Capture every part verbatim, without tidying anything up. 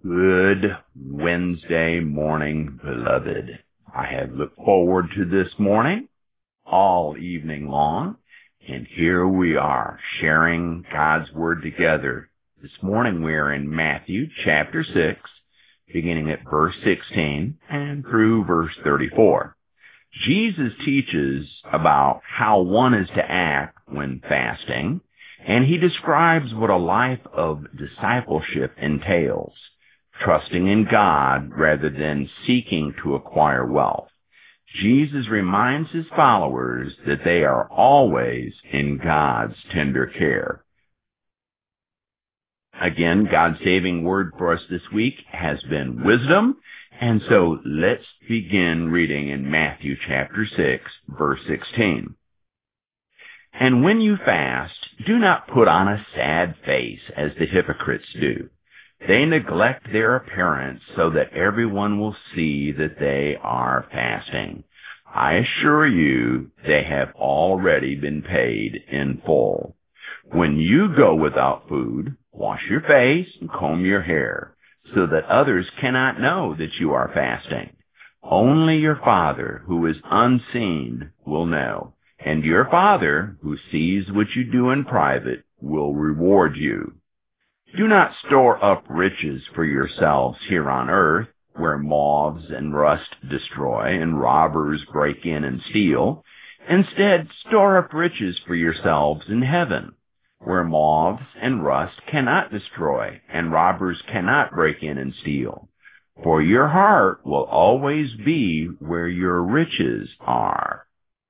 Good Wednesday morning, beloved. I have looked forward to this morning all evening long, and here we are sharing God's Word together. This morning we are in Matthew chapter six, beginning at verse sixteen and through verse thirty-four. Jesus teaches about how one is to act when fasting, and he describes what a life of discipleship entails, trusting in God rather than seeking to acquire wealth. Jesus reminds his followers that they are always in God's tender care. Again, God's saving word for us this week has been wisdom, and so let's begin reading in Matthew chapter six, verse sixteen. And when you fast, do not put on a sad face as the hypocrites do. They neglect their appearance so that everyone will see that they are fasting. I assure you, they have already been paid in full. When you go without food, wash your face and comb your hair, so that others cannot know that you are fasting. Only your Father, who is unseen, will know, and your Father, who sees what you do in private, will reward you. Do not store up riches for yourselves here on earth, where moths and rust destroy and robbers break in and steal. Instead, store up riches for yourselves in heaven, where moths and rust cannot destroy and robbers cannot break in and steal. For your heart will always be where your riches are.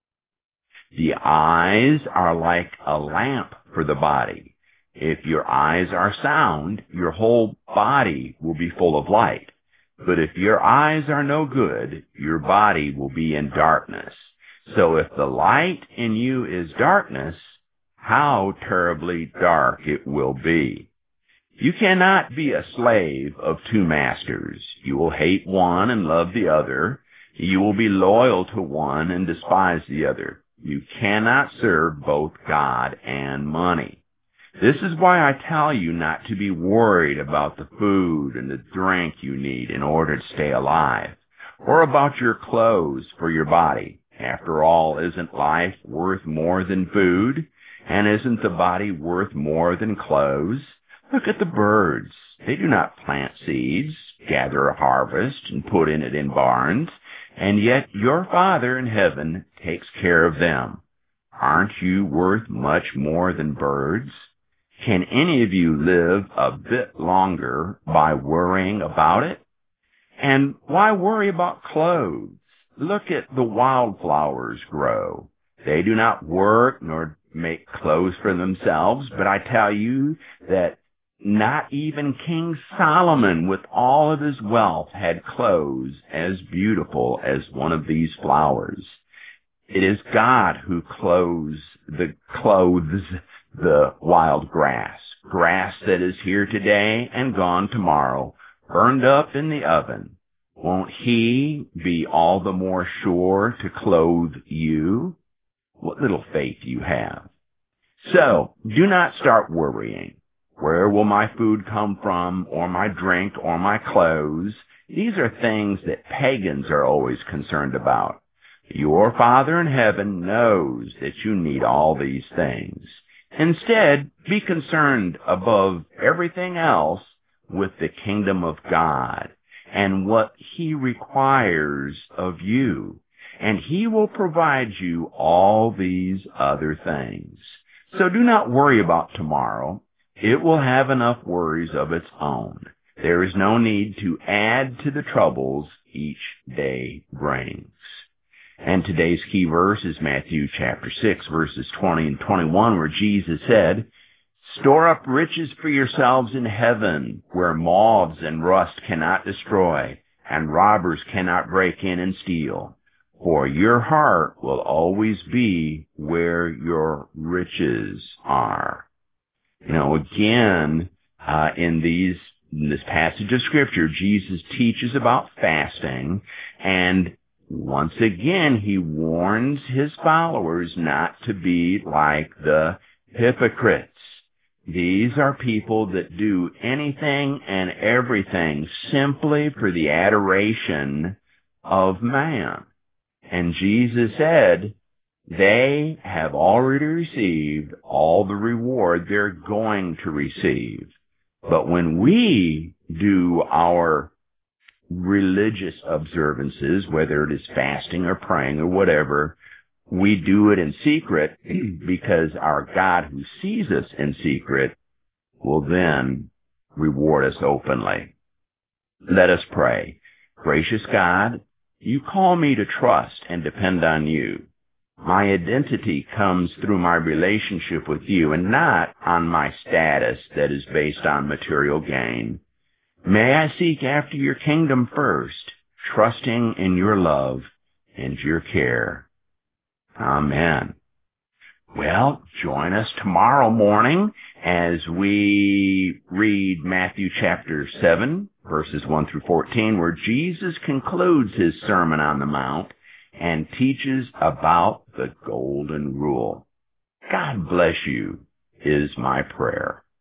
The eyes are like a lamp for the body. If your eyes are sound, your whole body will be full of light. But if your eyes are no good, your body will be in darkness. So if the light in you is darkness, how terribly dark it will be. You cannot be a slave of two masters. You will hate one and love the other. You will be loyal to one and despise the other. You cannot serve both God and money. This is why I tell you not to be worried about the food and the drink you need in order to stay alive, or about your clothes for your body. After all, isn't life worth more than food? And isn't the body worth more than clothes? Look at the birds. They do not plant seeds, gather a harvest, and put in it in barns, and yet your Father in heaven takes care of them. Aren't you worth much more than birds? Can any of you live a bit longer by worrying about it? And why worry about clothes? Look at the wildflowers grow. They do not work nor make clothes for themselves, but I tell you that not even King Solomon, with all of his wealth, had clothes as beautiful as one of these flowers. It is God who clothes the clothes the wild grass, grass that is here today and gone tomorrow, burned up in the oven. Won't he be all the more sure to clothe you? What little faith you have. So, do not start worrying. Where will my food come from, or my drink, or my clothes? These are things that pagans are always concerned about. Your Father in heaven knows that you need all these things. Instead, be concerned above everything else with the kingdom of God and what he requires of you, and he will provide you all these other things. So do not worry about tomorrow. It will have enough worries of its own. There is no need to add to the troubles each day brings. And today's key verse is Matthew chapter six, verses twenty and twenty-one, where Jesus said, "Store up riches for yourselves in heaven, where moths and rust cannot destroy, and robbers cannot break in and steal. For your heart will always be where your riches are." You know, again, uh, in these in this passage of Scripture, Jesus teaches about fasting, and once again, he warns his followers not to be like the hypocrites. These are people that do anything and everything simply for the adoration of man. And Jesus said, they have already received all the reward they're going to receive. But when we do our religious observances, whether it is fasting or praying or whatever, we do it in secret because our God who sees us in secret will then reward us openly. Let us pray. Gracious God, you call me to trust and depend on you. My identity comes through my relationship with you and not on my status that is based on material gain. May I seek after your kingdom first, trusting in your love and your care. Amen. Well, join us tomorrow morning as we read Matthew chapter seven, verses one through fourteen, where Jesus concludes his Sermon on the Mount and teaches about the Golden Rule. God bless you, is my prayer.